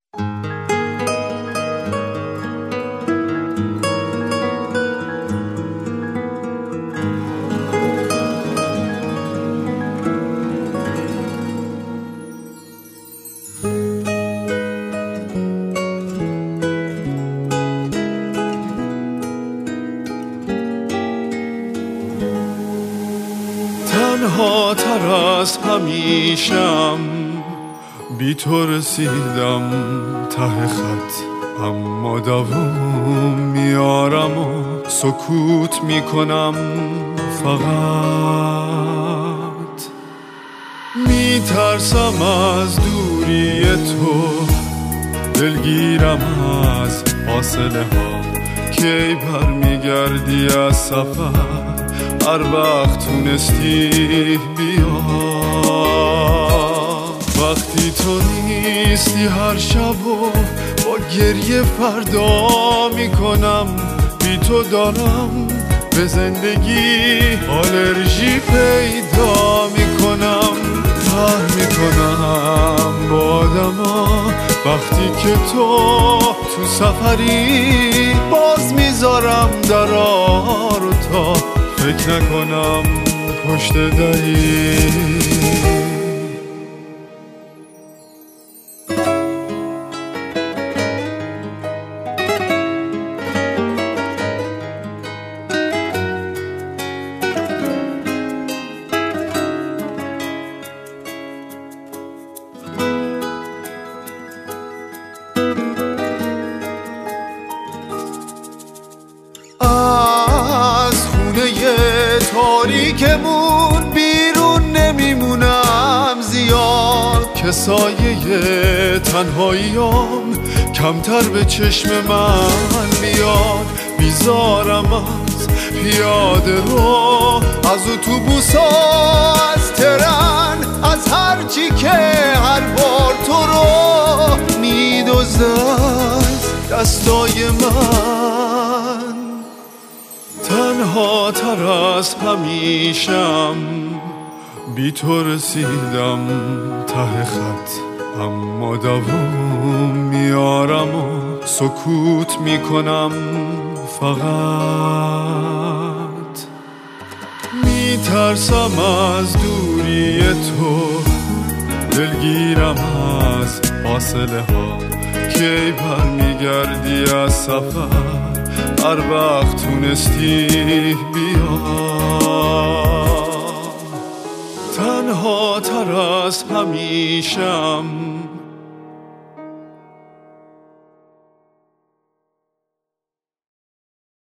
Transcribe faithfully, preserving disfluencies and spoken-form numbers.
تنها تر از همیشم، بی تو رسیدم ته خط، اما دوام میارم و سکوت میکنم فقط. میترسم از دوری تو، دلگیرم از فاصله ها، کی برمیگردی از سفر، هر وقت تونستی بیا. وقتی تو نیستی هر شب و با گریه فردا میکنم، بی تو دارم به زندگی آلرژی پیدا میکنم. تر میکنم با آدما وقتی که تو تو سفری، باز میذارم درا رو تا فکر نکنم پشت دری. تاریکمون بیرون نمیمونم زیاد، که سایه تنهاییام کمتر به چشم من بیاد. بیزارم از پیاده رو، از اتوبوسا، از ترن، از هرچی که هر بار تو رو میدزده از دستای من. تنها تر از همیشم، بی تو رسیدم ته خط، اما دوام میارم و سکوت میکنم فقط. میترسم از دوری تو، دلگیرم از فاصله ها، کی برمیگردی از سفر، هر وقت تونستی بیا. تنها تر از همیشم،